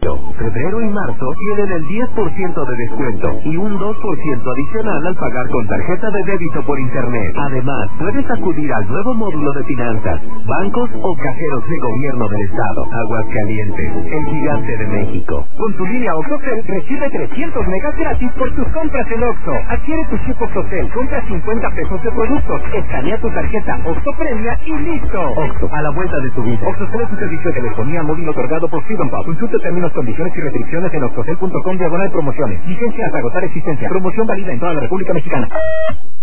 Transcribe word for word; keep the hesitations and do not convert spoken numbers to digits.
Febrero y marzo tienen el diez por ciento de descuento y un dos por ciento adicional al pagar con tarjeta de débito por internet. Además, puedes acudir al nuevo módulo de finanzas, bancos o cajeros de gobierno del estado. Aguascalientes, el gigante de México. Con tu línea OXXOCEL recibe trescientos megas gratis por tus compras en Oxxo. Adquiere tu chip OXXOCEL, compra cincuenta pesos de productos, escanea tu tarjeta Oxxo Premia y listo. Oxxo, a la vuelta de tu vida. OXXOCEL es un servicio de telefonía móvil otorgado por Freedom Pub. Consulta términos, condiciones y restricciones en oxxocel punto com diagonal promociones. Vigencia hasta agotar existencia. Promoción válida en toda la República Mexicana.